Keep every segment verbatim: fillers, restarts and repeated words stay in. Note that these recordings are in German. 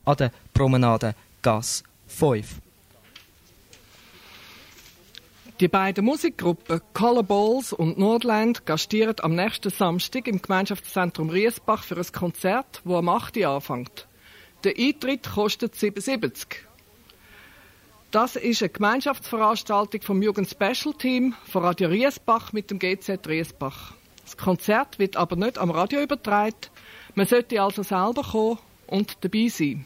an der Promenade Gasse fünf. Die beiden Musikgruppen Color Balls und Nordland gastieren am nächsten Samstag im Gemeinschaftszentrum Riesbach für ein Konzert, das am acht Uhr anfängt. Der Eintritt kostet siebenundsiebzig. Das ist eine Gemeinschaftsveranstaltung vom Jugend Special Team von Radio Riesbach mit dem G Z Riesbach. Das Konzert wird aber nicht am Radio übertragen. Man sollte also selber kommen und dabei sein.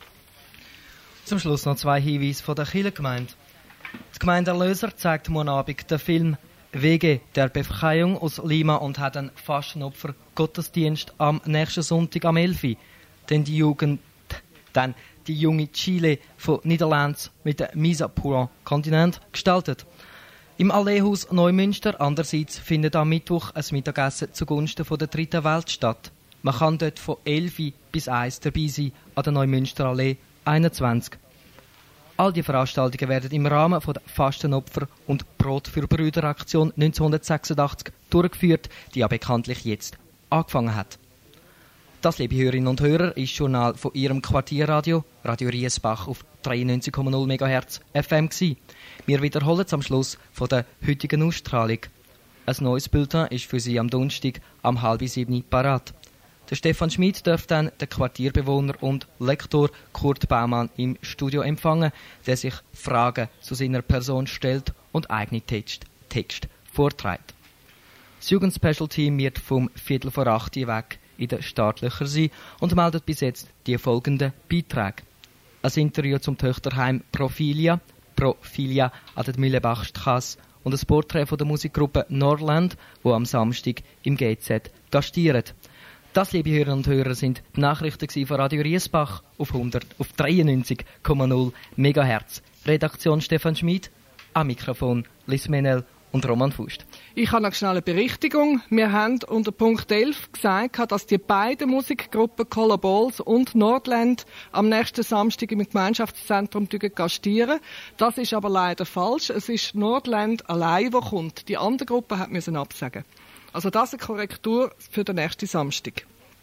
Zum Schluss noch zwei Hinweise von der Kirchengemeinde. Die Gemeinde Erlöser zeigt morgen Abend den Film «Wege der Befreiung» aus Lima und hat einen Fastenopfer-Gottesdienst am nächsten Sonntag am elf Uhr. Denn die Jugend, dann die junge Chile von Niederlanden mit dem Misa-Pura-Kontinent gestaltet. Im Alleehaus Neumünster andererseits findet am Mittwoch ein Mittagessen zugunsten von der dritten Welt statt. Man kann dort von elf Uhr bis eins Uhr dabei sein an der Neumünsterallee einundzwanzig. All die Veranstaltungen werden im Rahmen von der Fastenopfer- und Brot für Brüder-Aktion neunzehnhundertsechsundachtzig durchgeführt, die ja bekanntlich jetzt angefangen hat. Das, liebe Hörerinnen und Hörer, ist das Journal von Ihrem Quartierradio, Radio Riesbach auf dreiundneunzig Komma null Megahertz F M gewesen. Wir wiederholen es am Schluss von der heutigen Ausstrahlung. Ein neues Bulletin ist für Sie am Donnerstag am halb sieben parat. Der Stefan Schmid darf dann den Quartierbewohner und Lektor Kurt Baumann im Studio empfangen, der sich Fragen zu seiner Person stellt und eigene Text, Text vorträgt. Das Jugend-Special-Team wird vom Viertel vor acht weg in den Startlöchern sein und meldet bis jetzt die folgenden Beiträge. Ein Interview zum Töchterheim Profilia, Profilia an der Mühlebachstrasse und ein Porträt von der Musikgruppe Nordland, wo am Samstag im G Z gastiert. Das, liebe Hörerinnen und Hörer, sind die Nachrichten von Radio Riesbach auf, hundert, auf dreiundneunzig Komma null Megahertz. Redaktion Stefan Schmid, am Mikrofon Liz Menel und Roman Fust. Ich habe noch schnell eine Berichtigung. Wir haben unter Punkt elf gesagt, dass die beiden Musikgruppen Color Balls und Nordland am nächsten Samstag im Gemeinschaftszentrum gastieren. Das ist aber leider falsch. Es ist Nordland allein, der kommt. Die andere Gruppe hat müssen absagen. Also das ist eine Korrektur für den nächsten Samstag.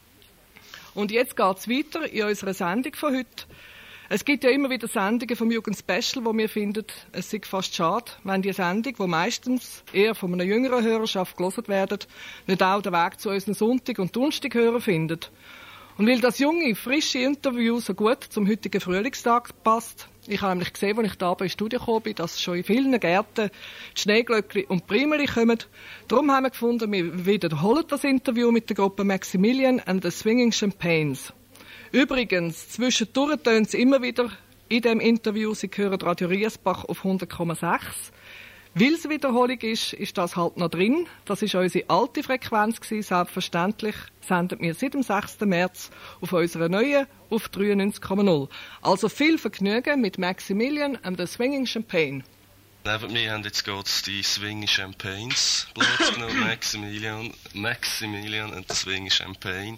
Und jetzt geht es weiter in unserer Sendung von heute. Es gibt ja immer wieder Sendungen vom Jugend Special, wo wir finden, es sei fast schade, wenn die Sendung, die meistens eher von einer jüngeren Hörerschaft gehört werden, nicht auch den Weg zu unseren Sonntag- und Donnerstag-Hörern findet. Und weil das junge, frische Interview so gut zum heutigen Frühlingstag passt, ich habe nämlich gesehen, als ich da ins Studio gekommen bin, dass schon in vielen Gärten die Schneeglöckchen und die Primeli kommen. Darum haben wir gefunden, wir wiederholen das Interview mit der Gruppe Maximilian and the Swinging Champagnes. Übrigens, zwischendurch tönt es immer wieder in diesem Interview, Sie hören Radio Riesbach auf hundert Komma sechs. Weil es Wiederholung ist, ist das halt noch drin. Das war unsere alte Frequenz gewesen. Selbstverständlich senden wir seit dem sechsten März auf unserer neuen auf dreiundneunzig Komma null. Also viel Vergnügen mit Maximilian and the Swinging Champagne. Neben mir haben jetzt gerade die Swinging Champagnes Platz genommen. Maximilian, Maximilian and the Swinging Champagne.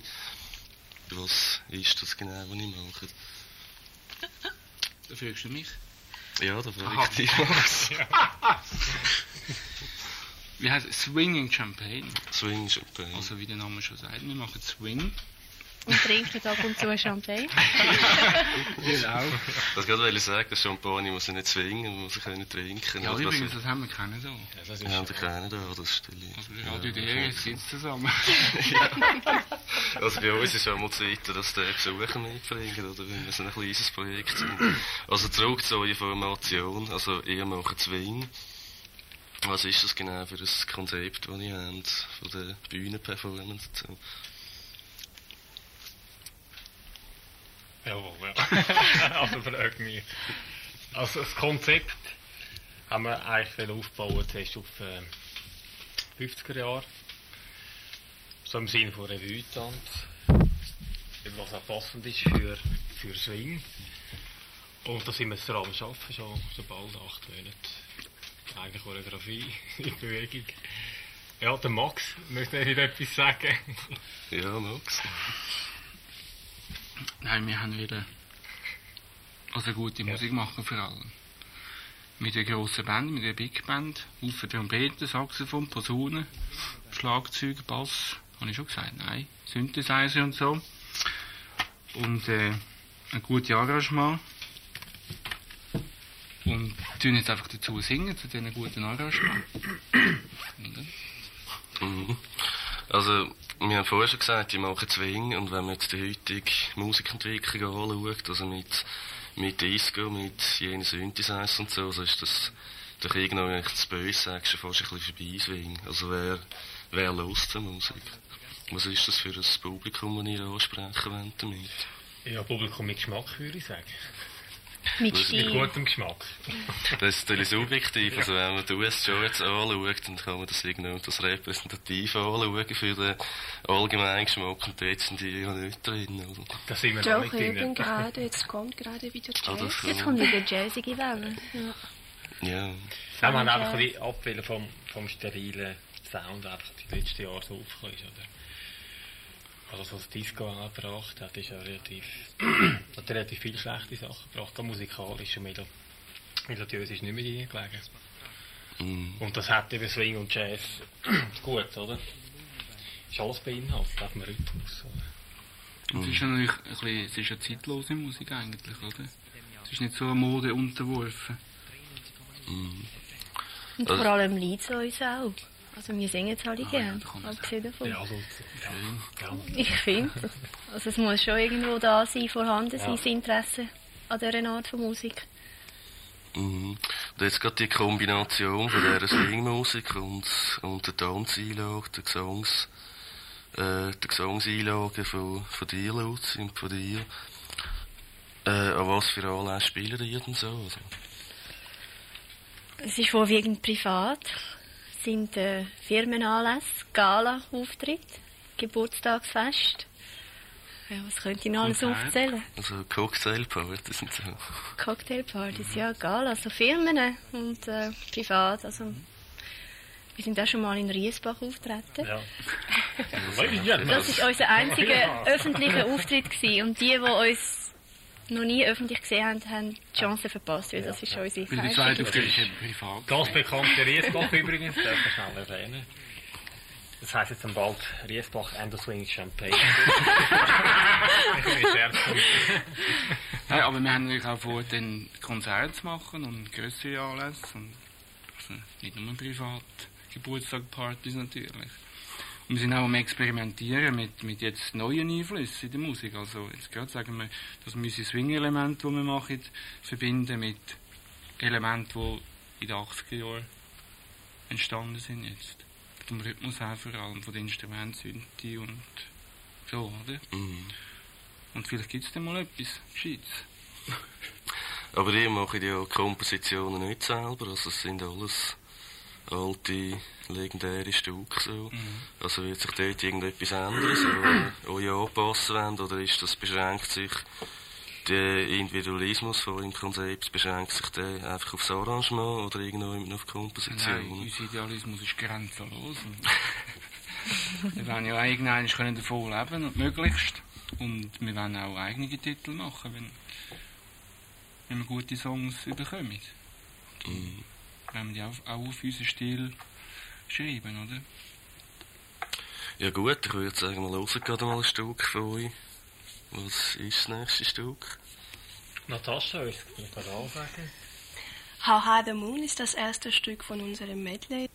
Was ist das genau, was ich mache? Da fragst du mich? Ja, da frage ich dich, Max. Wie heißt es? Swinging Champagne. Swinging Champagne. Also wie der Name schon sagt, wir machen Swing. Und trinken ab und zu Champagne. Genau. Das wollte ich sagen, das Champagne muss ich nicht zwingen, man muss ich können trinken. Ja, also, übrigens, das haben wir keinen so. Ja, das wir haben keinen da, das stelle ich. Also wir Radio D R sitzen zusammen. Ja. Also bei uns ist ja mal Zeit, dass die Besucher mitbringen, oder wenn wir so ein kleines Projekt sind. Also zurück zu eurer Formation, also ihr macht Swing. Was ist das genau für ein Konzept, das ihr habt, von der Bühnenperformance dazu? Jawohl, ja. Also frag mich. Also das Konzept haben wir eigentlich aufgebaut, zuerst auf äh, fünfziger Jahre. So im Sinne von Revue-Tanz. Was auch passend ist für, für Swing. Und da sind wir daran am Arbeiten, schon, schon bald acht Monate. Eigentlich Choreografie in Bewegung. Ja, der Max möchte nicht etwas sagen. Ja, Max. Nein, wir haben wieder also gute ja. Musik machen vor allem. Mit der grossen Band, mit der Big Band, auf Trompeten, Saxophon, Posaunen, Schlagzeug, Bass, habe ich schon gesagt, nein, Synthesizer und so. Und äh, ein gutes Arrangement und tun jetzt einfach dazu singen, zu diesen guten Arrangements. Mhm. Also, wir haben vorher schon gesagt, die machen Swing, und wenn man jetzt die heutige Musikentwicklung anschaut, also mit, mit Disco, mit jenen Synthesizer und so, so ist das doch irgendwann, wenn ich das böse sage, schon fast ein bisschen vorbei Swing. Also wer, wer hört zur Musik? Was ist das für ein Publikum, das ihr ansprechen wollt damit? Ja, Publikum mit Geschmack, würde ich sagen. Mit Stil. Mit gutem Geschmack. Das ist natürlich subjektiv. Also wenn man die U S Charts anschaut, dann kann man das irgendwie das repräsentativ anschauen für den allgemeinen Geschmack, und dort sind die ja nicht drin. Oder? Da sind wir Doch, noch nicht eben drin. gerade, jetzt kommt gerade wieder Ah, Jazz. das Jetzt kommt wieder jazzige Welle. Ja. Ja. Ja, wir haben einfach ein bisschen abwählen vom, vom sterilen Sound, der einfach die letzten Jahre so aufgekommen ist. Oder? Also so das Disco angebracht hat, ist ja relativ, hat relativ viele schlechte Sachen gebracht. Auch musikalisch und melo melodiös ist nicht mehr reingelegen. Mm. Und das hat eben Swing und Jazz gut, oder? Ist alles beinhaltet, auf dem Rhythmus. Oder? Und es ist ja natürlich ein bisschen, es ist ja zeitlose Musik eigentlich, oder? Es ist nicht so eine Mode unterworfen. Mm. Und Also- vor allem liegt es uns auch. Also wir singen es alle Ah, gerne, ja, da kann man abgesehen davon. Ja, also, ja, ja. Ich finde, also es muss schon irgendwo da sein, vorhanden sein, Ja. das Interesse an dieser Art von Musik. Mhm. Und jetzt gerade die Kombination von dieser Swing-Musik und, und der Tanzeinlage, der Gesangs, äh, der Gesangseinlage von, von dir, Luzi, und von dir. Äh, an was für Anlässe spielen die denn so? Also? Es ist vorwiegend privat. Es sind äh, Firmenanlässe, Gala-Auftritt, Geburtstagsfest. Ja, was könnte ich noch alles Konzert. aufzählen? Also Cocktailpartys und so. Cocktailpartys, ja, Gala, also Firmen und äh, privat. Also, wir sind auch schon mal in Riesbach auftreten. Ja. Ja, Das war unser einziger Ja. öffentlicher Auftritt gewesen. Und die, die uns noch nie öffentlich gesehen haben, haben die Chance verpasst, weil das ist schon unsere Weil die zweite Feierung. Auftritt ist eben privat. Ganz bekannte Riesbach übrigens, darf man schnell erwähnen. Das heisst jetzt dann bald Riesbach and the Swing Champagne. Ich bin Scherz. Nein, aber wir haben natürlich auch vor, dann Konzerte zu machen und grössere Anlässe. Und also nicht nur privat, Geburtstagspartys natürlich. Und wir sind auch am Experimentieren mit, mit jetzt neuen Einflüssen in der Musik. Also jetzt gerade sagen wir, dass wir unsere Swing-Elemente, die wir machen, verbinden mit Elementen, die in den achtziger Jahren entstanden sind jetzt. Vom Rhythmus her vor allem, von den Instrumenten, Synthi und so, oder? Mhm. Und vielleicht gibt es dann mal etwas Gescheites. Aber ihr macht ja Kompositionen nicht selber, also es sind alles alte, legendäre Stücke so. Mhm. Also wird sich dort irgendetwas ändern, so, euch anpassen wollen, oder ist das, beschränkt sich der Individualismus von eurem Konzept, beschränkt sich der einfach aufs Arrangement oder irgendwo auf die Komposition? Nein, unser Idealismus ist grenzenlos. Und wir wollen ja irgendwann können davon leben, und möglichst. Und wir wollen auch eigene Titel machen, wenn, wenn wir gute Songs bekommen. Mhm. Wenn wir die auch, auch auf unseren Stil schreiben, oder? Ja gut, ich würde sagen, wir hören gerade mal ein Stück von euch. Was ist das nächste Stück? Natascha, ich kann gerade auch sagen. How High the Moon ist das erste Stück von unserem Medley.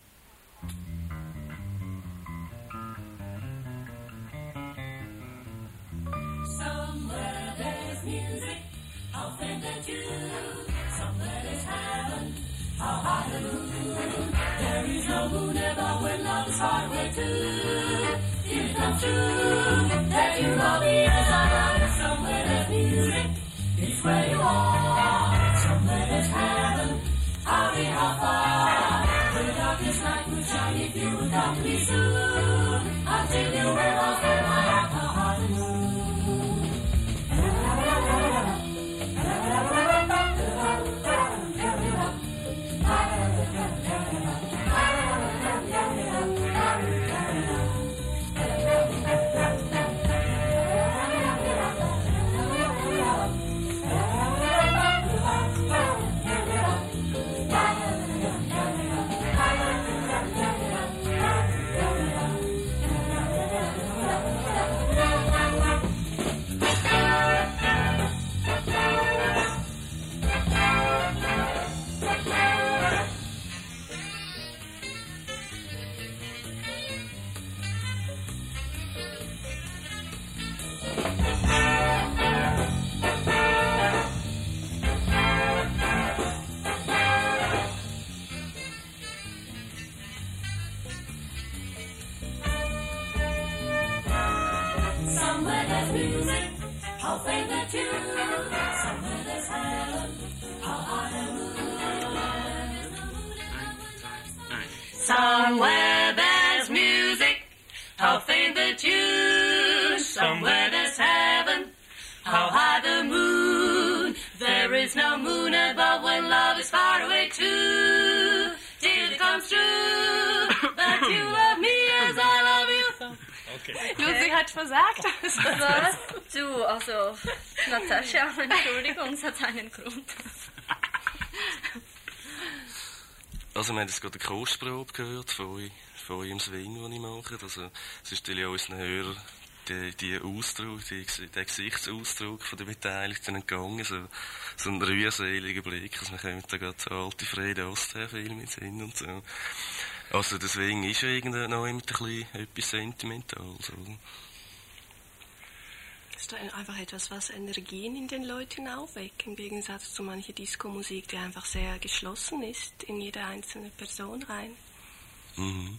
how faint the tune. Somewhere there's heaven, how high the moon. Somewhere there's music, how faint the tune. Somewhere there's heaven, how high the moon. There is no moon above when love is far away too. Till it comes true that you love me as I love you. Okay. Lucy hat versagt. Was? Du, also, Natascha, Entschuldigung, es hat einen Grund. Also wir haben jetzt gerade eine Kostprobe gehört von, von eurem Swing, den ich mache. Also es ist natürlich unseren Hörern die, die Ausdruck, die, der Gesichtsausdruck von den Beteiligten entgangen. So, so ein rührseliger Blick. Also wir kommen da gerade so alte Frede Astaire-Filme mit Sinn und so. Also der Swing ist ja irgendwie noch immer ein bisschen etwas Sentimentales, oder? Das ist einfach etwas, was Energien in den Leuten aufweckt, im Gegensatz zu mancher Disco-Musik, die einfach sehr geschlossen ist, in jede einzelne Person rein. Mhm.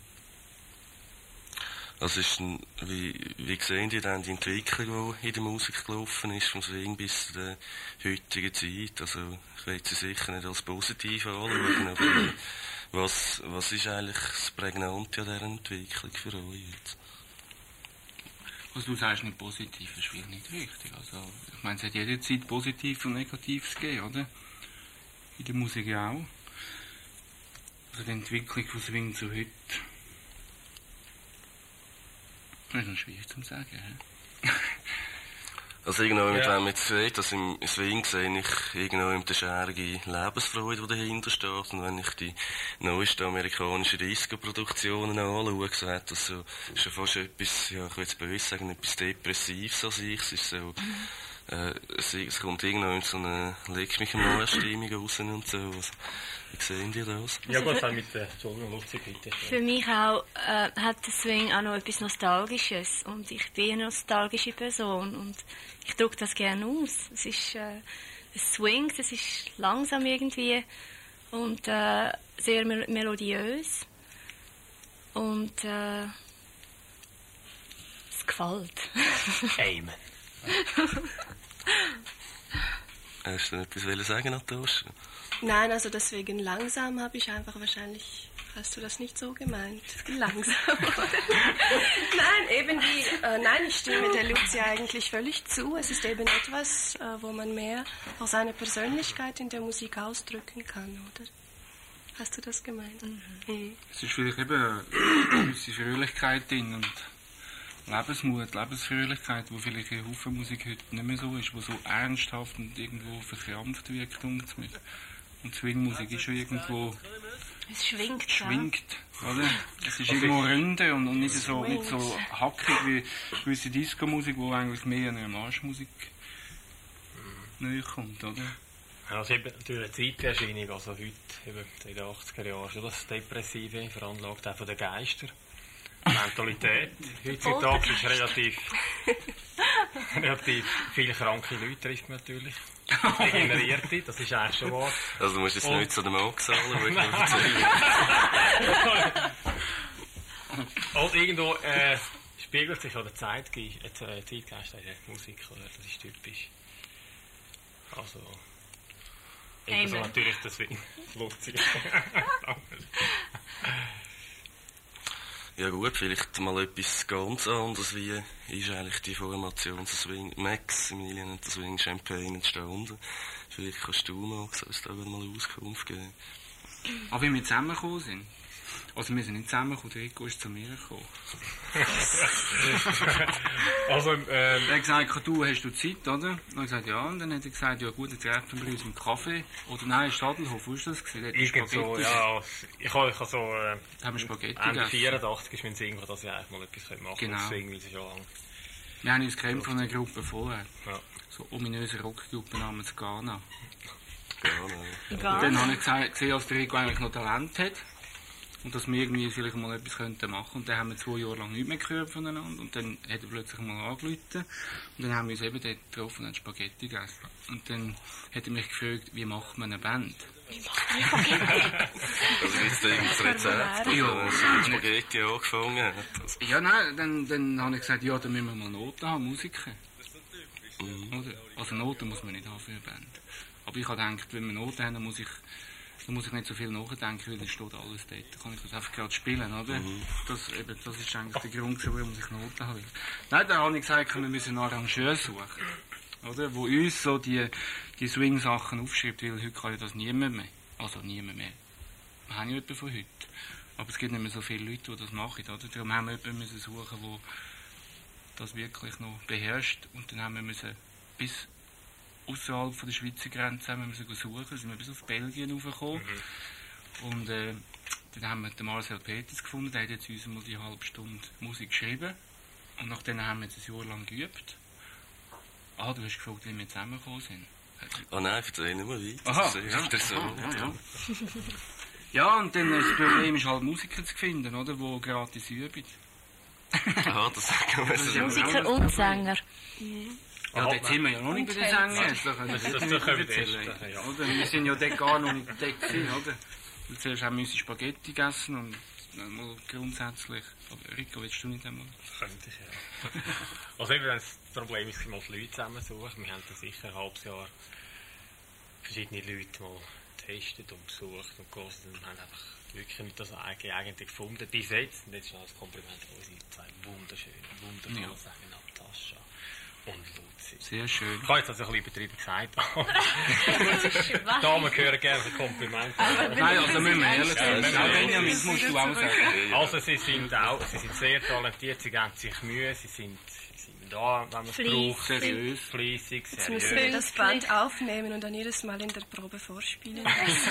Also ist ein, wie, wie sehen die dann die Entwicklung, die in der Musik gelaufen ist, vom Swing bis zu der heutigen Zeit? Also ich will sie sicher nicht als positiv anschauen, aber was, was ist eigentlich das Prägnante an dieser Entwicklung für euch jetzt? Was du sagst, nicht positiv, ist vielleicht nicht richtig. Also, ich meine, es hat jederzeit Positives und Negatives gegeben, oder? In der Musik auch. Also die Entwicklung von Swing zu heute. Das ist noch schwierig zu sagen, he? Also irgendwo, ja. wenn man jetzt sieht, dass im Swing sehe ich irgendwo eine scherige Lebensfreude, die dahinter steht. Und wenn ich die neuesten amerikanischen Disco-Produktionen anschaue, so hat das so, schon fast etwas, ja, ich will es böse sagen, etwas Depressives an sich. Es ist so, äh, es, es kommt irgendwo in so eine «Leg mich am Stimmung raus» und so. Was, wie sehen die das? Ja gut, dann mit der Entschuldigung, Luzi, bitte. Für mich auch, äh, hat der Swing auch noch etwas Nostalgisches. Und ich bin eine nostalgische Person. Und ich drücke das gerne aus. Es ist, äh, es swingt, es ist langsam irgendwie. Und, äh, sehr mel melodiös. Und, äh, es gefällt. Amen. Hast du noch etwas sagen, Natascha? Nein, also deswegen langsam habe ich einfach wahrscheinlich, hast du das nicht so gemeint? Langsam, oder? Nein, eben die, äh, nein, ich stimme der Luzi eigentlich völlig zu. Es ist eben etwas, äh, wo man mehr auch seine Persönlichkeit in der Musik ausdrücken kann, oder? Hast du das gemeint? Mhm. Mhm. Es ist vielleicht eben eine gewisse Fröhlichkeit drin und Lebensmut, Lebensfröhlichkeit, die vielleicht in Haufenmusik heute nicht mehr so ist, die so ernsthaft und irgendwo verkrampft wirkt. Und Swingmusik ist schon irgendwo... Es schwingt, schwingt, ja. Oder? Es ist irgendwo Ründe und, und nicht, so, nicht so hackig wie gewisse Disco-Musik, die eigentlich mehr an einer Marschmusik näher kommt, oder? Also eben durch eine Zeiterscheinung, also heute, eben in den achtziger Jahren, schon das Depressive, veranlagt auch von den Geistern. Mentalität. Heutzutage ist relativ, relativ viele kranke Leute trifft man natürlich. Degenerierte, das ist eigentlich schon wahr. Also du musst jetzt und nicht zu dem Max zahlen, wo ich mir erzähle. Und irgendwo äh, spiegelt sich auch der Zeitgeist, äh, Zeitgeist in der Musik, oder? Das ist typisch. Also, ebenso natürlich deswegen lustig. Ja gut, vielleicht mal etwas ganz anderes. Wie ist eigentlich die Formation zu Swing? Max, Emilia nennt das Swing Champagne entstanden. Vielleicht kannst du, Max, uns da mal Auskunft geben. Aber wie wir zusammengekommen sind? Also wir sind nicht zusammengekommen, der Rico ist zu mir gekommen. Also, ähm... Er hat gesagt, du, hast du Zeit, oder? Und ich gesagt, ja. Und dann hat er gesagt, ja gut, jetzt treffen wir uns mit Kaffee. Oder nein, Stadelhof, wo ist das gewesen? Irgend so, ja. Ich habe ha so... Äh, haben wir Spaghetti Ende vierundachtzig ist mein Sinn, dass ich eigentlich mal etwas machen könnte. Genau. Deswegen will ich schon lange. Wir haben uns gekannt von einer Gruppe vorher. Ja. So ominöse Rockgruppe namens Ghana. Ghana. Ghana. Und dann habe ich gesehen, dass der Rico eigentlich noch Talent hat. Und dass wir irgendwie vielleicht mal etwas könnten machen. Und dann haben wir zwei Jahre lang nichts mehr gehört voneinander. Und dann hat er plötzlich mal angerufen. Und dann haben wir uns eben dort getroffen und haben Spaghetti gegessen. Und dann hat er mich gefragt, wie macht man eine Band? Wie macht man Spaghetti? Also ist das Rezept, ja, dass er mit Spaghetti angefangen hat. Ja, nein, dann, dann habe ich gesagt, ja, dann müssen wir mal Noten haben, Musiker. Mhm. Oder? Also Noten muss man nicht haben für eine Band. Aber ich habe gedacht, wenn wir Noten haben, dann muss ich, dann muss ich nicht so viel nachdenken, weil dann steht alles dort. Dann kann ich das einfach gerade spielen, oder? Mhm. Das, eben, das ist eigentlich der Grund, warum ich Noten habe. Nein, da habe ich gesagt, wir müssen einen Arrangeur suchen. Oder? Wo uns so die, die Swing-Sachen aufschreibt, weil heute kann ja das niemand mehr. Also niemand mehr. Wir haben ja jemanden von heute. Aber es gibt nicht mehr so viele Leute, die das machen. Oder? Darum haben wir jemanden müssen suchen, der das wirklich noch beherrscht. Und dann haben wir müssen bis außerhalb der Schweizer Grenze haben wir müssen suchen. Dann sind wir bis auf Belgien raufgekommen. Mhm. Und äh, dann haben wir den Marcel Peters gefunden. Der hat jetzt uns mal die halbe Stunde Musik geschrieben. Und nachdem haben wir jetzt ein Jahr lang geübt. Ah, du hast gefragt, wie wir zusammengekommen sind. Ah oh nein, erzähl nicht mehr weiter. Aha, das ist ja, interessant. Ja, ja, ja. Ja, und dann das Problem ist halt Musiker zu finden, oder, die gratis üben. Ah, das sagen wir so. Musiker und Sänger. Mhm. Ja, dort sind wir ja noch nicht bei den Sängern. Das, das, das, das, das können wir erzählen. Ja, oder? Wir sind ja dort gar noch nicht dort gewesen, oder? Und zuerst haben wir unsere Spaghetti gegessen und mal grundsätzlich... Aber Rico, willst du nicht einmal? Das könnte ich, ja. Also eben, das Problem ist, mal die Leute zusammensuchen. Wir haben da sicher ein halbes Jahr verschiedene Leute mal getestet und besucht und gehört und haben einfach wirklich nicht das eigentlich gefunden. Bis jetzt, und jetzt ist noch ein Kompliment für unsere zwei wunderschönen, wundervollen ja. Sänger, Natascha und Luzi. Sehr schön. Ich habe jetzt also ein bisschen übertrieben gesagt. Die Damen hören gerne ein Kompliment. Nein, also müssen wir ehrlich sein. Benjamin, das musst du auch sagen. Also sie sind auch, sie sind sehr talentiert, sie geben sich Mühe, sie sind, sie sind da, wenn man es braucht. Seriös, fleissig, seriös. Jetzt müssen wir das Band aufnehmen und dann jedes Mal in der Probe vorspielen.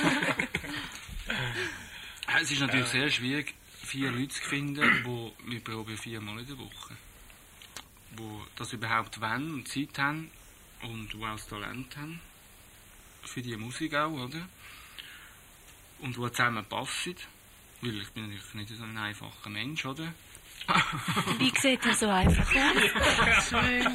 Es ist natürlich sehr schwierig, vier Leute zu finden, die wir proben viermal in der Woche. Die das überhaupt wollen und Zeit haben und die auch das Talent haben. Für die Musik auch, oder? Und die zusammen passen. Weil ich bin natürlich nicht so ein einfacher Mensch, oder? Wie sieht er so einfach aus?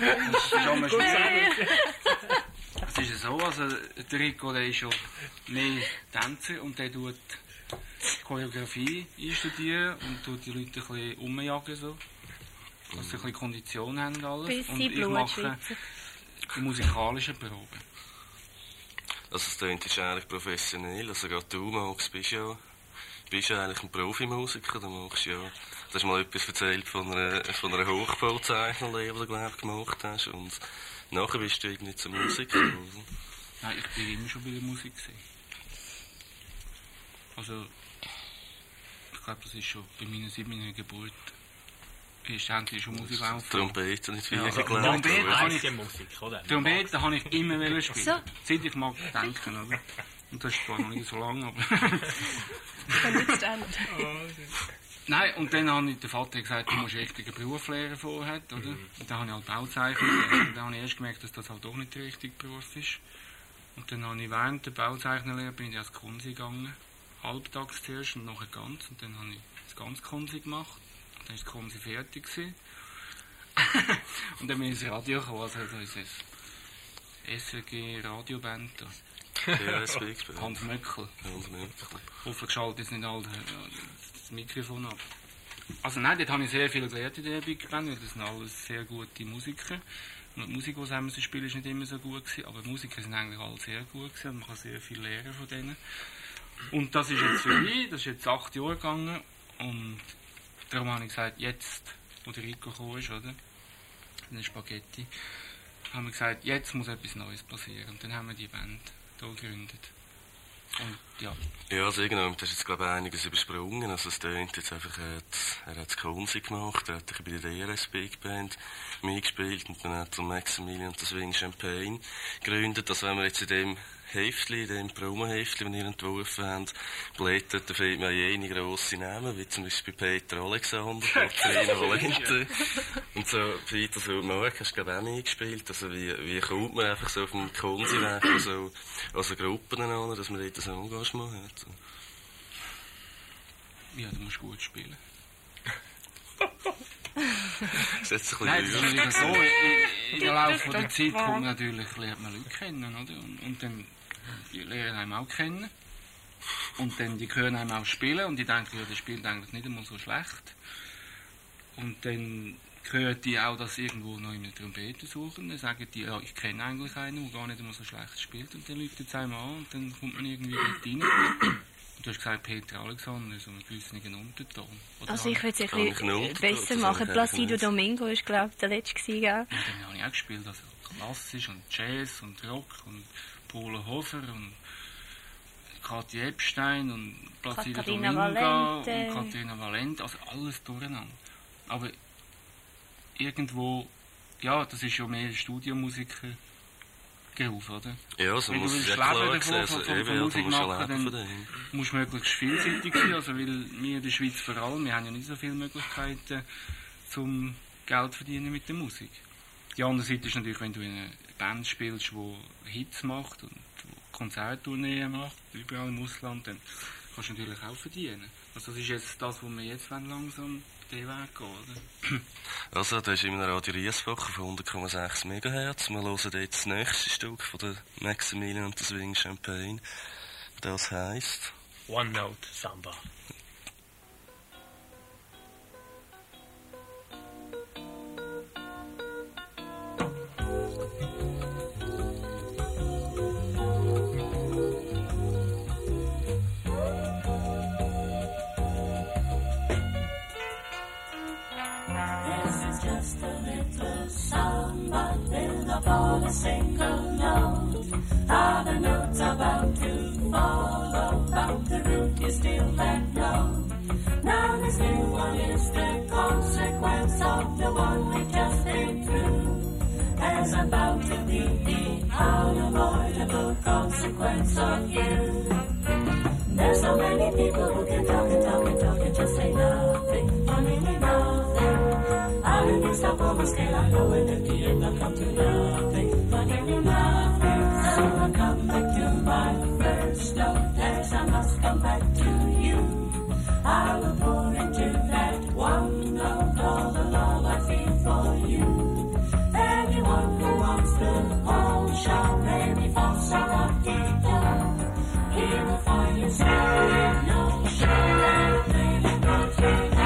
Es ist ja so, also der Rico, der ist ja mehr Tänzer und der tut Choreografie einstudieren und tut die Leute ein bisschen umjagen, so. Dass sie ein bisschen Kondition haben und alles. Bis und sie ich Blut mache die musikalischen Proben. Also das klingt jetzt eigentlich professionell. Also gerade du, Max, bist ja, bist ja eigentlich ein Profimusiker. Du machst ja, du hast mal etwas erzählt von einer, von einer Hochbauzeichnerlehre, die du, glaube ich, gemacht hast. Und nachher bist du irgendwie zum Musiker geworden. Nein, ich bin immer schon bei der Musik gewesen. Also, ich glaube, das ist schon bei meiner siebten Geburt. Ist endlich schon Musik auf. Trompete nicht viel ja, also, gelernt. Trompete habe ich, Musik, oder? Trompete habe ich immer wollen spielen. So. Seit ich mag denken, oder? Und das ist zwar noch nicht so lange, aber... Nein, und dann habe ich, der Vater gesagt, du musst echt einen Beruf lernen vorher, oder? Mhm. Und dann habe ich halt Bauzeichner gelernt. Und dann habe ich erst gemerkt, dass das halt doch nicht der richtige Beruf ist. Und dann habe ich während der Bauzeichnerlehre bin ich als Konsi gegangen. Halbtags zuerst und nachher ganz. Und dann habe ich das ganz Konsi gemacht. Dann war das Konsi fertig gewesen. Und dann bin ich ins Radio gekommen, also da ist es S W G Radioband da. Ja, das Big Hans Möckel. Hans Möckel. Hoffentlich schaltet jetzt nicht alle das Mikrofon ab. Also nein, dort habe ich sehr viel gelernt in der Big Band, weil das sind alles sehr gute Musiker. Und die Musik, die zusammen sie spielen, ist nicht immer so gut gewesen, aber die Musiker sind eigentlich alle sehr gut gewesen und man kann sehr viel lernen von denen. Und das ist jetzt für mich, das ist jetzt acht Jahre gegangen und darum habe ich gesagt, jetzt, wo der Rico gekommen ist, oder? In der Spaghetti, haben wir gesagt, jetzt muss etwas Neues passieren. Und dann haben wir die Band hier gegründet. Und ja. Ja, also irgendwann, du hast jetzt, glaube ich, einiges übersprungen. Also es tönt jetzt einfach, er hat, er hat das Konzi gemacht, er hat bei der D R S Big Band mitgespielt und dann hat er Maximilian und das Swing Champagne gegründet. Also wenn wir jetzt in dem Heftli, in dem Promo-Heftli, das ihr entworfen habt, blättert, da findet man jene grosse Namen, wie zum Beispiel Peter Alexander, Katharina Valente. Und so, Peter so, Mark, hast du glaube ich auch mitgespielt. Also wie, wie kommt man einfach so auf dem Konsi-Weg, also, also Gruppen an, dass man dort so ein Engagement hat? Ja, du musst gut spielen. Das ist jetzt ein Nein, bisschen das ist nicht so. In, in der Laufe der Zeit kommt man natürlich, lernt man Leute kennen, oder? Und, und dann die lernen einem auch kennen. Und dann die hören einem auch spielen und die denken, ja, der spielt eigentlich nicht einmal so schlecht. Und dann hören die auch, dass sie irgendwo noch eine Trompete suchen. Dann sagen die, ja, ich kenne eigentlich einen, der gar nicht immer so schlecht spielt. Und dann läutet es einmal an und dann kommt man irgendwie dort rein. Und du hast gesagt, Peter Alexander, so einen gewissen Unterton. Oder also ich würde es ein bisschen besser machen. Placido Domingo war, glaube ich, der letzte gewesen, gell? Und dann habe ich auch gespielt, also klassisch und Jazz und Rock und Paula Hofer und Kathi Epstein und Placido Katharina Domingo Valente. und Katharina Valente, also alles durcheinander. Aber irgendwo, ja, das ist ja mehr Studiomusiker Geruf, oder? Ja, also wenn muss du es willst ja klar leben sehen, davon, also von, von, eben, von ja, Musik du musst ja machen, leben von dann dem. musst du möglichst vielseitig sein, also weil wir in der Schweiz vor allem, wir haben ja nicht so viele Möglichkeiten zum Geld verdienen mit der Musik. Die andere Seite ist natürlich, wenn du in einer Band spielst, die Hits macht und Konzerttourneen macht, überall im Ausland, dann kannst du natürlich auch verdienen. Also das ist jetzt das, wo wir jetzt langsam den Weg gehen, oder? Also, da ist immer Radio Riesbach auf hundert Komma sechs Megahertz. Wir hören jetzt das nächste Stück von der Maximilian und der Swing Champagne. Das heisst... One Note Samba. Just a little song, but with upon a single note. How the notes are bound to follow, but the root is still that note. Now this new one is the consequence of the one we've just been through. As I'm bound to be the unavoidable consequence of you. There's so many people who can talk and talk and talk and just say nothing, or nearly nothing. I can stop over scale, I go in at the end, I'll come to nothing, but nearly nothing. So I come back to my first note, as I must come back to you. I will pour into that one note all the love I feel for you. Anyone who wants the whole show, maybe for some of the he will find himself with no show and really good thing.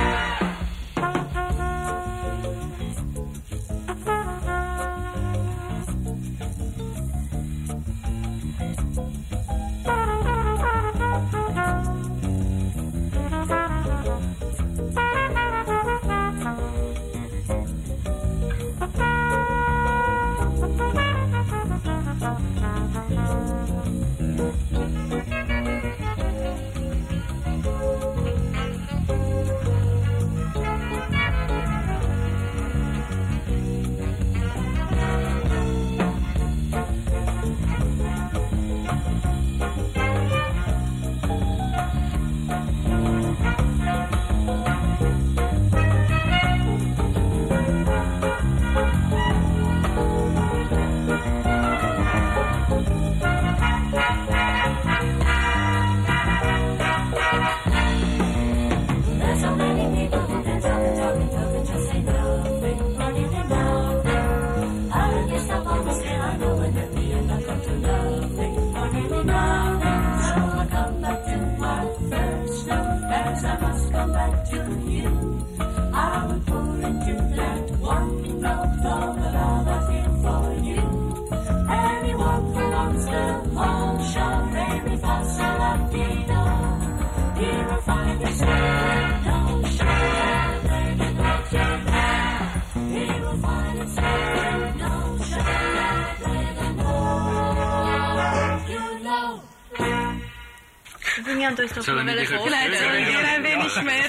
Wir haben uns doch Sollen wir dich vorstellen, sollen wir ein wenig mehr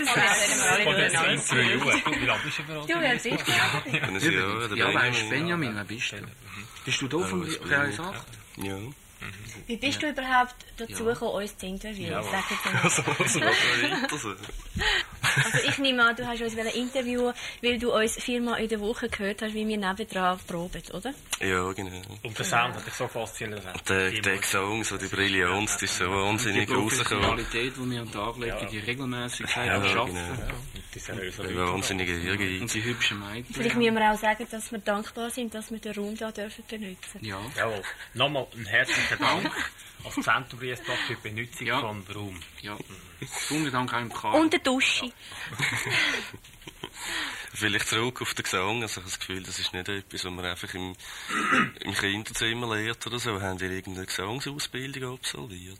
Wie lange bist du überall? Du, wer bist du? Können Sie ja, oder Ja, wer ist Benjamin? Benjamin? Wer bist du? Bist du da vom Kreis acht? Ja. Wie bist du überhaupt dazu gekommen, uns zu interviewen? Sag jetzt mal. Also, was macht man weiter so? Also ich nehme an, du hast uns interviewen, weil du uns viermal in der Woche gehört hast, wie wir nebendran proben, oder? Ja, genau. Und der Sound hat dich so fasziniert. Der, der Gesang, so die Brillanz, das ist so wahnsinnig Die rausgekommen. Professionalität, die wir an den Tag legen, die Regelmäßigkeit Ja, am genau. Arbeiten Die wahnsinnige und Ehrgeiz. die hübschen Mädchen. Vielleicht müssen wir auch sagen, dass wir dankbar sind, dass wir den Raum hier dürfen benutzen. Ja. Jawohl. Nochmal einen herzlichen Dank als Zentrum Riesbach für die Benutzung Ja. vom Raum. Ja. Vielen Dank auch im Karl. Und eine Dusche. Vielleicht zurück auf den Gesang. Also ich habe das Gefühl, das ist nicht etwas, was man einfach im, im Kinderzimmer lernt oder so. Haben ihr irgendeine Gesangsausbildung absolviert?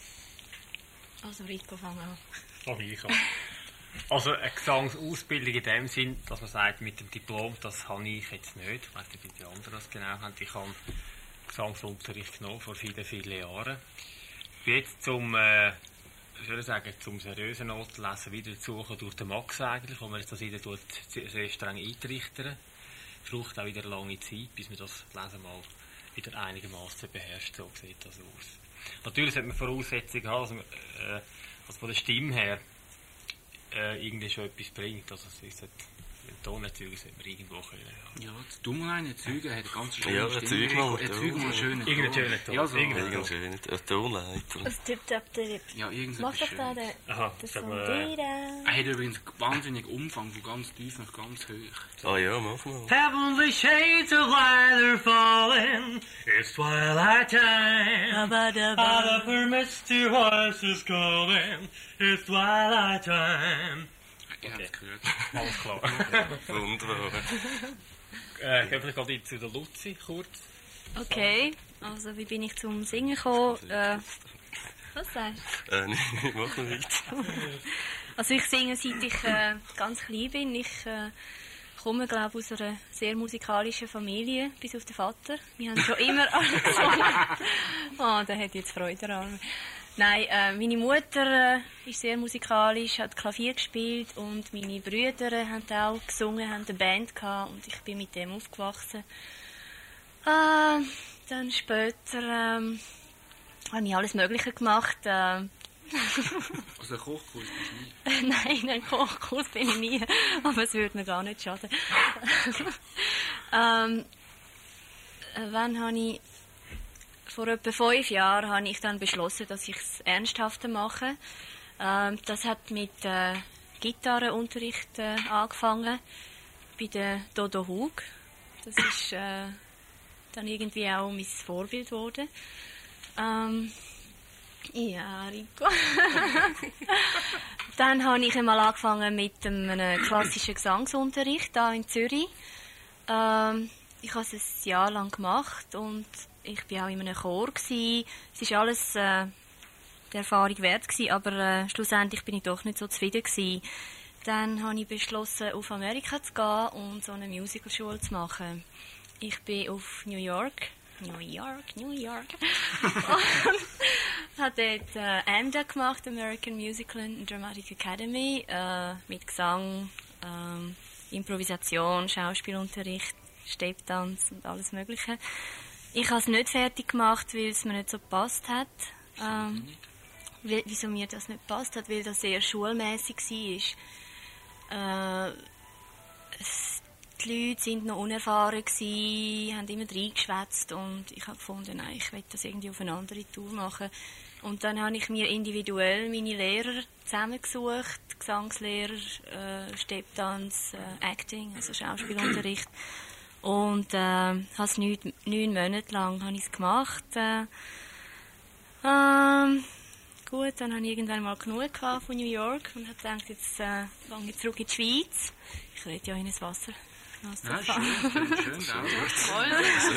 Also Rico, fang an. Oh, ich auch. Also eine Gesangsausbildung in dem Sinn, dass man sagt, mit dem Diplom, das habe ich jetzt nicht. Ich weiss nicht, wie die anderen das genau haben. Ich habe Gesangsunterricht genommen vor vielen, vielen Jahren. Ich bin jetzt zum, äh, ich würde sagen, zum seriösen Notenlesen wieder suchen durch den Max eigentlich, wo man jetzt das wieder tut, sehr streng eintrichtern. Es braucht auch wieder eine lange Zeit, bis man das Lesen mal wieder einigermaßen beherrscht. So sieht das aus. Natürlich sollte man Voraussetzungen haben, also, äh, also von der Stimme her äh, irgendwie schon etwas bringt. Also es ist ein Tonerzeuger sollte man irgendwo können. Ja, das Dummerlein Zeugen hat eine ganz schöne Ja, ein Zeug mal. Ein Zeug mal einen schönen Irgendeinen schönen Ton. Ja, so. Irgendein schöner ein Tonleiter. Das Tipp, Tipp, Tipp. Ja, irgendetwas Mach doch da Schönes. den. Aha, Das sag von mal, dir. Er hat übrigens wahnsinnig Umfang, von ganz tief nach ganz hoch. Ah ja, mach mal. Heavenly shades of light are falling. It's twilight time. Out of her misty voice is calling. It's twilight time. Ich habe es gehört. Alles klar. Wunderbar. äh, gehen wir gerade zu der Luzi kurz. Okay, also wie bin ich zum Singen gekommen? Äh, was sagst du? Äh, nein, mach mal weiter. Also ich singe, seit ich äh, ganz klein bin. Ich äh, komme, glaube ich, aus einer sehr musikalischen Familie, bis auf den Vater. Wir haben schon immer alle gesungen. Oh, der hat jetzt Freude daran. Nein, äh, meine Mutter äh, ist sehr musikalisch, hat Klavier gespielt und meine Brüder haben auch gesungen, haben eine Band gehabt und ich bin mit dem aufgewachsen. Äh, dann später ähm, habe ich alles Mögliche gemacht. Äh, Also ein Kochkurs bist du nie? Nein, ein Kochkurs bin ich nie, aber es würde mir gar nicht schaden. ähm, äh, wann habe ich... Vor etwa fünf Jahren habe ich dann beschlossen, dass ich es ernsthafter mache. Ähm, das hat mit äh, Gitarrenunterricht äh, angefangen, bei der Dodo Hug. Das ist äh, dann irgendwie auch mein Vorbild geworden. Ähm, ja, Rico. Dann habe ich einmal angefangen mit einem klassischen Gesangsunterricht hier in Zürich. Ähm, ich habe es ein Jahr lang gemacht und ich war auch in einem Chor. Es war alles äh, die Erfahrung wert, gewesen, aber äh, schlussendlich bin ich doch nicht so zufrieden gewesen. Dann habe ich beschlossen, auf Amerika zu gehen und so eine Musicalschule zu machen. Ich bin auf New York, New York, New York, und habe dort äh, A M D A gemacht, American Musical and Dramatic Academy, äh, mit Gesang, äh, Improvisation, Schauspielunterricht, Stepptanz und alles Mögliche. Ich habe es nicht fertig gemacht, weil es mir nicht so gepasst hat. Ähm, weil, wieso mir das nicht gepasst hat? Weil das sehr schulmässig war. Äh, es, die Leute waren noch unerfahren, gewesen, haben immer reingeschwätzt und ich habe gefunden, nein, ich will das irgendwie auf eine andere Tour machen. Und dann habe ich mir individuell meine Lehrer zusammengesucht, Gesangslehrer, äh, Stepptanz, äh, Acting, also Schauspielunterricht. Und äh, habe es neun, neun Monate lang habe ich's gemacht. Äh, ähm, gut, dann habe ich irgendwann mal genug gehabt von New York und habe gedacht, jetzt äh, gehe ich zurück in die Schweiz. Ich rede ja in das Wasser. Ja, schön, schön, schön. Toll.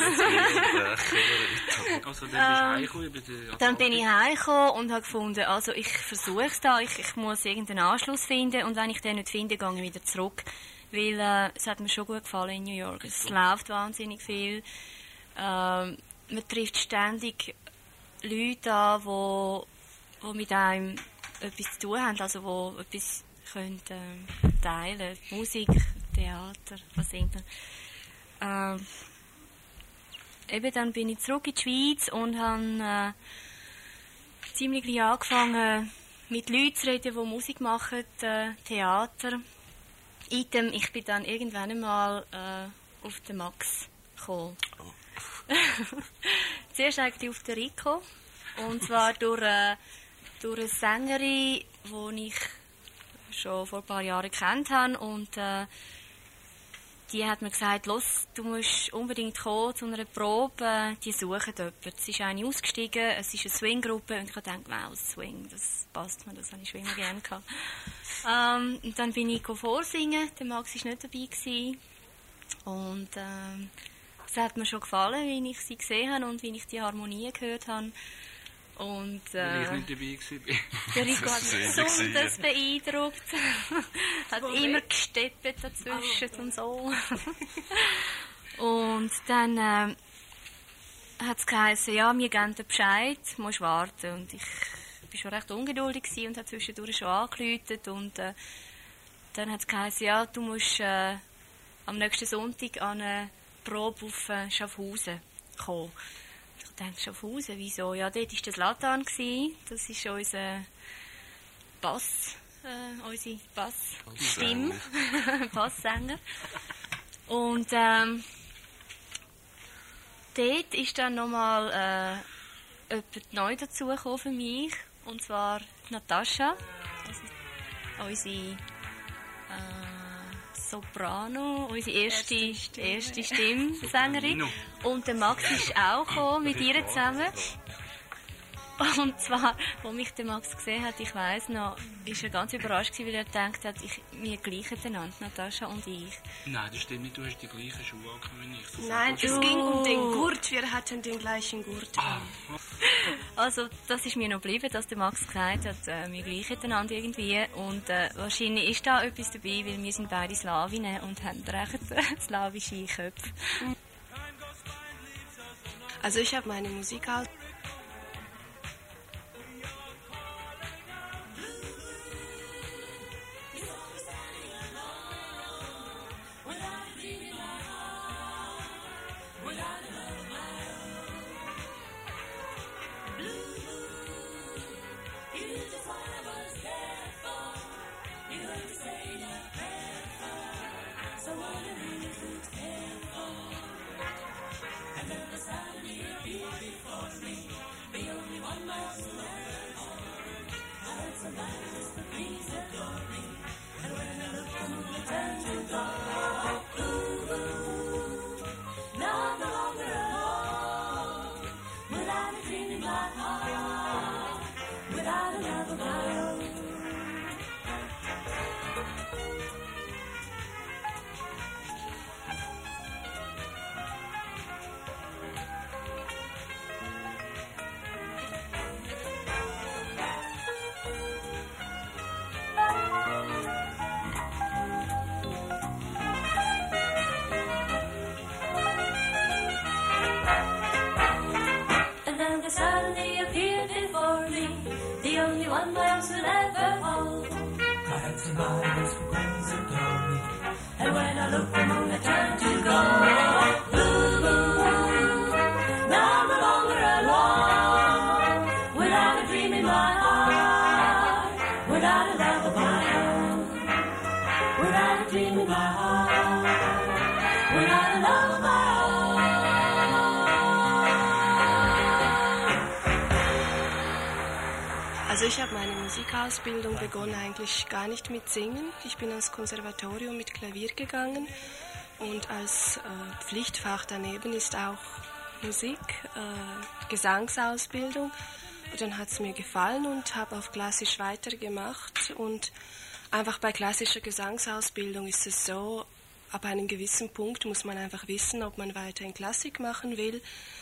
Also, dann bist du heimgekommen über die... Dann bin ich heimgekommen und habe gefunden, also ich versuche es da, ich, ich muss irgendeinen Anschluss finden und wenn ich den nicht finde, gehe ich wieder zurück. Weil äh, es hat mir schon gut gefallen in New York. Es läuft wahnsinnig viel. Ähm, man trifft ständig Leute an, die, die mit einem etwas zu tun haben, also die etwas können, äh, teilen können. Musik, Theater, was immer. Ähm, eben dann bin ich zurück in die Schweiz und habe äh, ziemlich gleich angefangen, mit Leuten zu reden, die Musik machen, äh, Theater. Item, ich bin dann irgendwann einmal äh, auf den Max gekommen. Oh. Zuerst eigentlich auf den Rico. Und zwar durch, äh, durch eine Sängerin, die ich schon vor ein paar Jahren kennt habe. Und äh, die hat mir gesagt, los, du musst unbedingt kommen zu einer Probe. Die suchen jemanden. Es ist eine ausgestiegen, es ist eine Swing-Gruppe. Und ich habe gedacht, wow, Swing, das passt mir, das habe ich schon immer gerne gehabt. Ähm, und dann bin ich vorsingen, der Max war nicht dabei gewesen. Und ähm, es hat mir schon gefallen, wie ich sie gesehen habe und wie ich die Harmonien gehört habe. Und, äh, Weil ich nicht dabei war. der Rico hat mich besonders beeindruckt. Hat immer gesteppt dazwischen oh, und so. Und dann äh, hat es geheißen, ja, wir geben dir Bescheid, du musst warten. Und ich war schon recht ungeduldig und habe zwischendurch schon angerufen. Und äh, dann hat es geheißen, ja, du musst äh, am nächsten Sonntag an eine Probe auf äh, Schaffhausen kommen. Ich dachte, Schaffhausen, wieso? Ja, dort war das Latan, das ist unser Bass, äh, unsere Bassstimme, Basssänger. Und ähm, dort ist dann nochmal äh, jemand neu dazugekommen für mich, und zwar Natascha, also unsere äh, Soprano, unsere erste, erste Stimme. erste Stimmsängerin. Und der Max ist auch gekommen, mit ihr zusammen. Und zwar, als mich der Max gesehen hat, ich weiss noch, ist er ganz überrascht gewesen, weil er gedacht hat, ich, wir gleichen einander, Natascha und ich. Nein, das stimmt nicht, du hast die gleichen Schuhe angehabt wie ich. Das Nein, es ging um den Gurt, wir hatten den gleichen Gurt. Ah. Also, das ist mir noch geblieben, dass der Max gesagt hat, äh, wir gleichen einander irgendwie. Und äh, wahrscheinlich ist da etwas dabei, weil wir sind beide Slawinnen und haben recht äh, slawische Köpfe. Also ich habe meine Musik halt Also ich habe meine Musikausbildung begonnen eigentlich gar nicht mit Singen. Ich bin ans Konservatorium mit Klavier gegangen und als äh, Pflichtfach daneben ist auch Musik, äh, Gesangsausbildung. Und dann hat es mir gefallen und habe auf Klassisch weitergemacht. Und einfach bei klassischer Gesangsausbildung ist es so, ab einem gewissen Punkt muss man einfach wissen, ob man weiter in Klassik machen will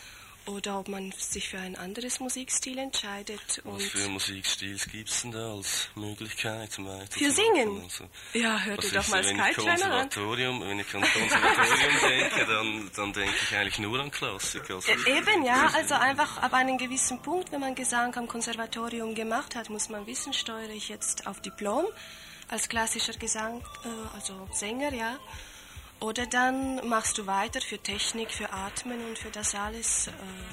oder ob man sich für ein anderes Musikstil entscheidet. Was für Musikstils gibt es denn da als Möglichkeit zum Weitermachen? Für Singen? Also, ja, hör dir doch mal Sky Channel an. Wenn ich an Konservatorium denke, dann, dann denke ich eigentlich nur an Klassik. Also äh, eben, ja, also einfach ab einem gewissen Punkt, wenn man Gesang am Konservatorium gemacht hat, muss man wissen, steuere ich jetzt auf Diplom als klassischer Gesang, äh, also Sänger, ja. Oder dann machst du weiter für Technik, für Atmen und für das alles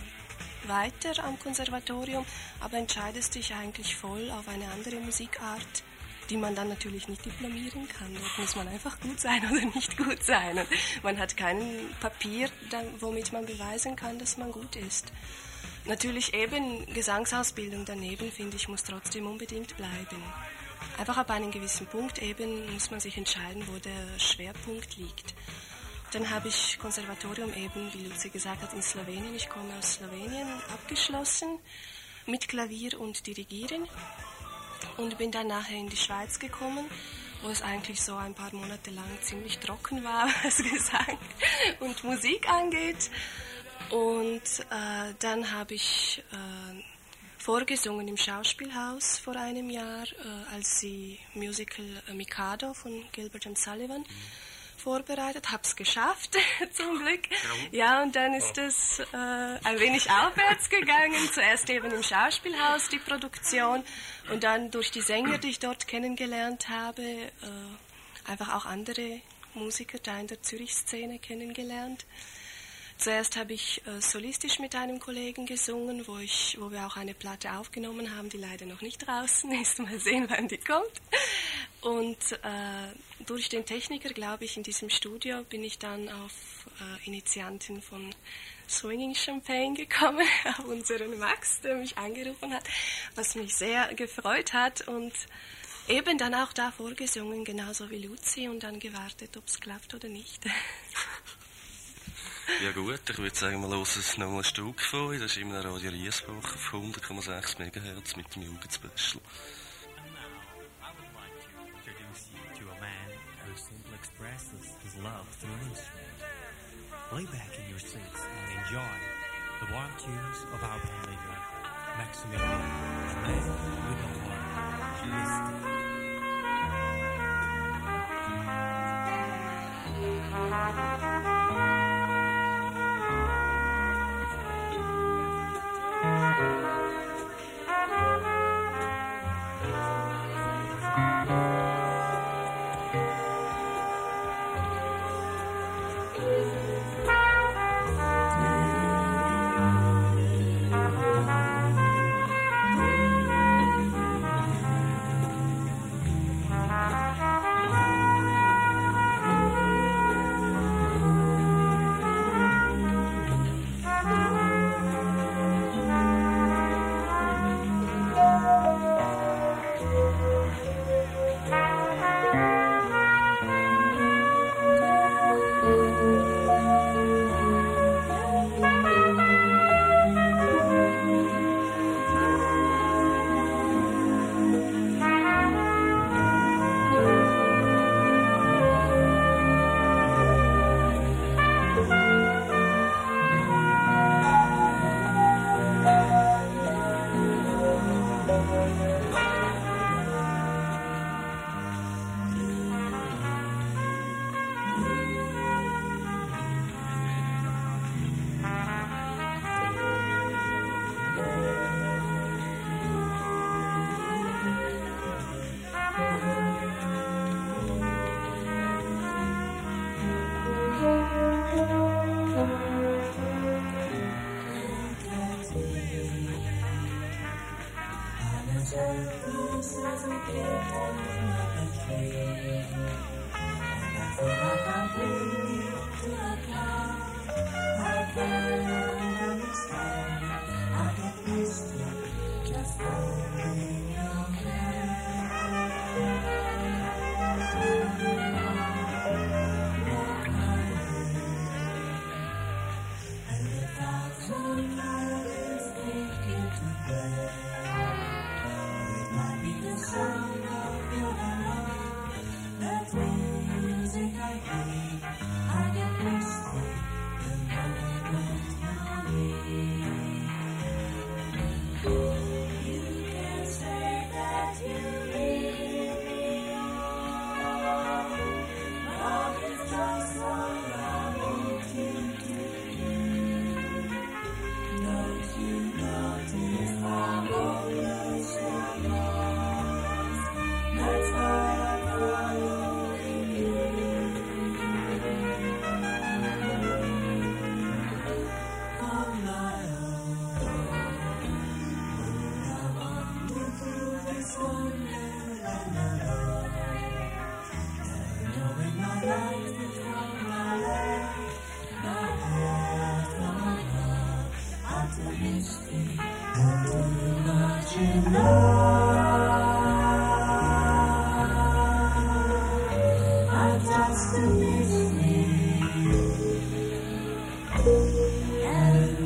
äh, weiter am Konservatorium, aber entscheidest dich eigentlich voll auf eine andere Musikart, die man dann natürlich nicht diplomieren kann. Dort muss man einfach gut sein oder nicht gut sein. Und man hat kein Papier, womit man beweisen kann, dass man gut ist. Natürlich eben Gesangsausbildung daneben, finde ich, muss trotzdem unbedingt bleiben. Einfach ab einem gewissen Punkt eben muss man sich entscheiden, wo der Schwerpunkt liegt. Dann habe ich Konservatorium eben, wie Luzi gesagt hat, in Slowenien, ich komme aus Slowenien, abgeschlossen mit Klavier und Dirigieren. und bin dann nachher in die Schweiz gekommen, wo es eigentlich so ein paar Monate lang ziemlich trocken war, was Gesang und Musik angeht. Und äh, dann habe ich äh, vorgesungen im Schauspielhaus vor einem Jahr, äh, als sie Musical äh, Mikado von Gilbert und Sullivan vorbereitet, habe es geschafft, zum Glück. Ja, und dann ist es äh, ein wenig aufwärts gegangen. Zuerst eben im Schauspielhaus die Produktion und dann durch die Sänger, die ich dort kennengelernt habe, äh, einfach auch andere Musiker da in der Zürich-Szene kennengelernt. Zuerst habe ich äh, solistisch mit einem Kollegen gesungen, wo, ich, wo wir auch eine Platte aufgenommen haben, die leider noch nicht draußen ist. Mal sehen, wann die kommt. Und äh, durch den Techniker, glaube ich, in diesem Studio bin ich dann auf äh, Initiantin von Swinging Champagne gekommen, auf unseren Max, der mich angerufen hat, was mich sehr gefreut hat. Und eben dann auch da vorgesungen, genauso wie Luzi, und dann gewartet, ob es klappt oder nicht. Ja gut, ich würde sagen, wir hören noch mal ein Stück von euch. Das ist immer Radio Riesbach auf hundert Komma sechs Megahertz mit dem Jugendspecial. And now, I would like to introduce you to a man who simply expresses his love through an instrument. Lay back in your seats and enjoy the warm tunes of our band leader, Maximilian, the man with the heart. Listen.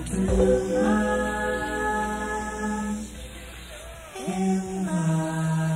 In my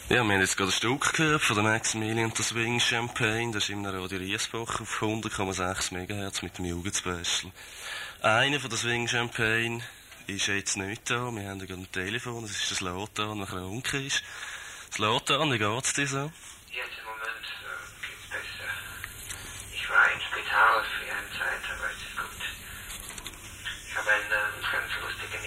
Ja, wir haben jetzt gerade ein Stück gehört von der Maximilian The Swing Champagne. Das ist im Radio Riesbach auf hundert Komma sechs Megahertz mit dem Jugendspecial. Einer von der Swing Champagne ist jetzt nicht da. Wir haben ja gerade ein Telefon. Das ist das Lothar, der krank ist. Das Lothar, wie geht's dir so? Jetzt im Moment äh, geht's besser. Ich war im Spital für eine Zeit, aber es ist gut. Ich habe einen äh, ganz lustigen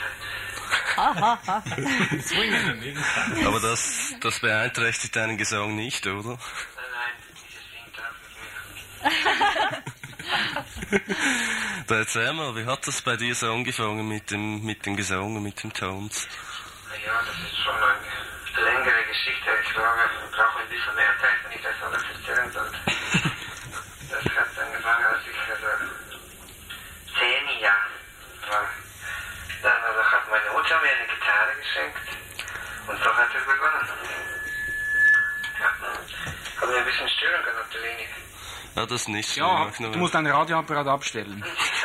Nierenstein. Aber das, das beeinträchtigt deinen Gesang nicht, oder? Nein, nein, dieses Ding darf mit mir. Da erzähl mal, wie hat das bei dir so angefangen mit dem, mit dem Gesang und mit dem Tanz? Ja, das ist schon eine längere Geschichte. Ich glaube, ich brauche ein bisschen mehr Zeit, wenn ich das alles erzählen sollte. Das hat angefangen, als ich also zehn Jahre war. Dann also hat meine Mutter mir eine Gitarre geschenkt und so hat es begonnen. Ja, haben wir ein bisschen Störung gehabt, die Linie. Ja, das nicht so. Ja, du musst deinen Radioapparat abstellen.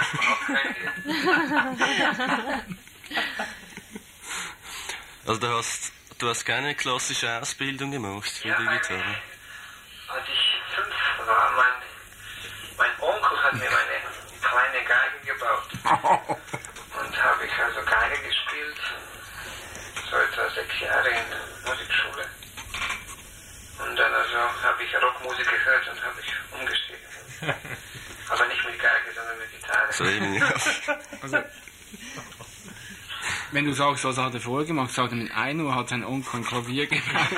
Also du hast, du hast keine klassische Ausbildung gemacht für ja, die Gitarre? Als ich fünf war, mein, mein Onkel hat mir eine kleine Geige gebaut. Und habe ich also Geige gespielt, so etwa sechs Jahre in der Musikschule. Und dann also habe ich Rockmusik gehört und habe ich umgestiegen. Aber nicht mit Geige, sondern mit Gitarre. So eben, ja. Also, wenn du sagst, was hat er vorher gemacht, sagt er, mit ein Uhr hat sein Onkel ein Klavier gemacht.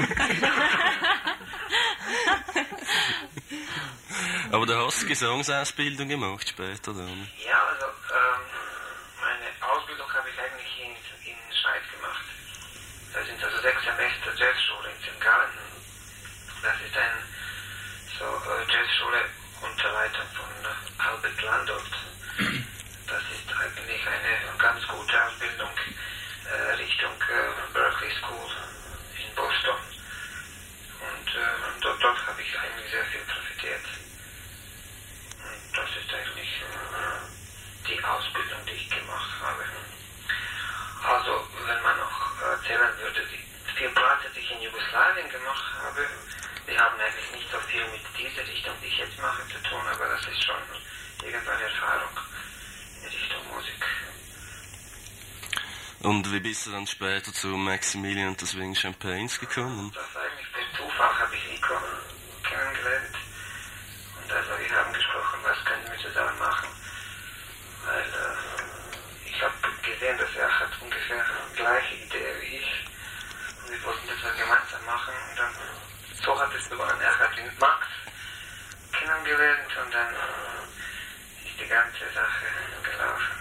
Aber du hast Gesangsausbildung gemacht später dann? Ja, also ähm, meine Ausbildung habe ich eigentlich in, in der Schweiz gemacht. Das sind also sechs Semester Jazzschule in Sankt Gallen. Das ist eine so, äh, Jazzschule unter Leitung von Albert Landolt. Das ist eigentlich eine ganz gute Ausbildung äh, Richtung äh, Berkeley School in Boston. Und äh, dort, dort habe ich eigentlich sehr viel profitiert. Und das ist eigentlich äh, die Ausbildung, die ich gemacht habe. Also, wenn man noch erzählen würde, die vier Plätze, die ich in Jugoslawien gemacht habe, die haben eigentlich nicht so viel mit dieser Richtung, die ich jetzt mache, zu tun, aber das ist schon irgendeine Erfahrung in Richtung Musik. Und wie bist du dann später zu Maximilian The Swing Champagnes gekommen? Das eigentlich per Zufall habe ich Nico kennengelernt. Und also wir haben gesprochen, was können wir zusammen machen. Weil äh, ich habe gesehen, dass er hat ungefähr die gleiche Idee wie ich. Und wir wollten das gemeinsam machen. Und dann so hat es begonnen. Er hat den Max kennengelernt und dann ist die ganze Sache gelaufen.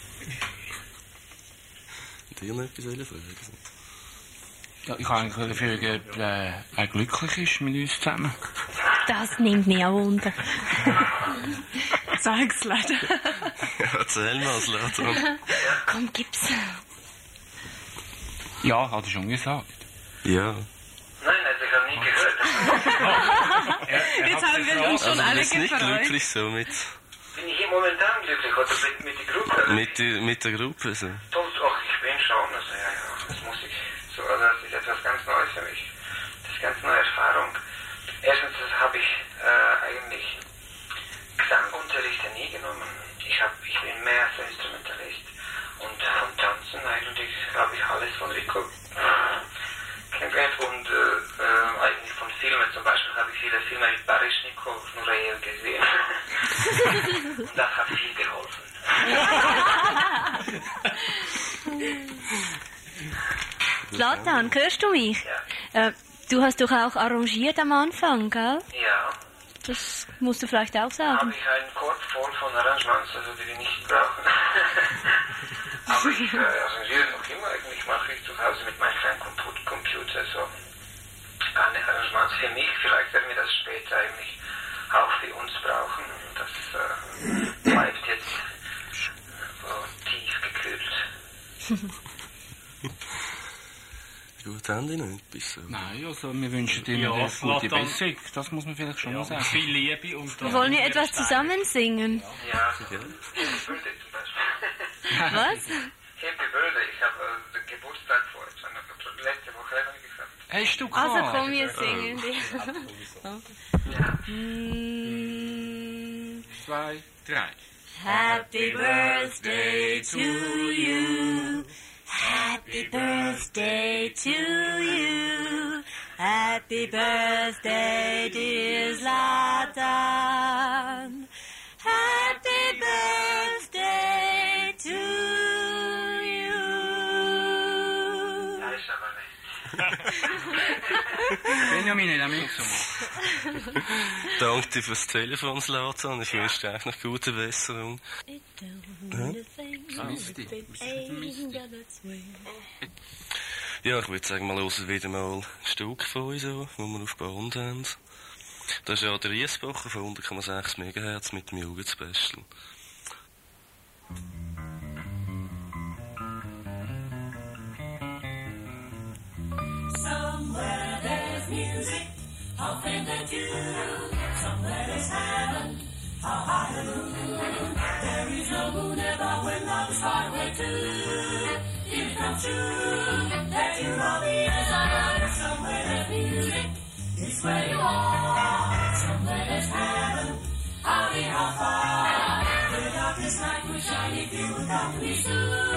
Dir noch etwas fragen? Ja, ich kann eigentlich fragen, ob äh, er glücklich ist mit uns zusammen. Das nimmt mich auch Wunder. Sag's leider. Ja, erzähl mal, Zlatan. Komm, gib's. Ja, hat er schon gesagt. Ja. Nein, also ich habe nie gehört. er, er Jetzt haben wir uns schon also, alle du bist nicht gefreut. glücklich so mit... Bin ich hier momentan glücklich oder mit, mit der Gruppe? Mit, die, mit der Gruppe, so. Doch, doch, ich bin schon. Also, ja, ja, das muss ich so, also das ist etwas ganz Neues für mich. Das ist eine ganz neue Erfahrung. Erstens habe ich äh, eigentlich Gesangunterrichte nie genommen. Ich, hab, ich bin mehr so Instrumentalist. Und vom Tanzen eigentlich habe ich alles von Rico kennengelernt. Und äh, äh, eigentlich von Filmen zum Beispiel habe ich viele Filme mit Baryshnikov, Nureyev gesehen. Und das hat viel geholfen. Zlatan, hörst du mich? Ja. Äh, du hast doch auch arrangiert am Anfang, gell? Ja. Das musst du vielleicht auch sagen. Habe ich einen Korb voll von Arrangements, also die wir nicht brauchen. Aber ich äh, arrangiere noch immer. Eigentlich mache ich zu Hause mit meinem kleinen Compu- Computer so eine Arrangements für mich. Vielleicht werden wir das später eigentlich auch für uns brauchen. Das äh, bleibt jetzt so tief gekühlt. Gut, haben die noch etwas? So. Nein, also wir wünschen dir Ja, eine gute Zlatan. Besserung. Das muss man vielleicht schon Ja, mal sagen. viel Liebe und... Wollen wir etwas zusammen singen? Ja, Happy Birthday zum Beispiel. Was? Happy Birthday, ich habe äh, Geburtstag vor, jetzt war noch letzte Woche, habe ich gesagt. Hast du Also gehabt? komm, wir singen. Ja. Mm. Zwei, drei. Happy birthday to you. Happy birthday to you. Happy birthday, dear Zlatan. Happy birthday to you. Das ist aber nicht. Benjamin hat auch mitgesungen. Danke dir fürs Telefon, Zlatan. Ich wünsche dir noch gute Besserung. Ja, ich würde sagen, wir hören wieder mal ein Stück von uns, das wir auf Band haben. Das ist ja der Riesbacher von hundert Komma sechs Megahertz mit dem Jugendspecial. Somewhere there's music, how faint the tune. Somewhere there's heaven, how high the moon. There is no moon ever when love is far away too. If it comes true, that you all be as I am. Somewhere there's music, it's where you are. Somewhere there's heaven, how near, how far. The darkest night will shine if you will come to me soon.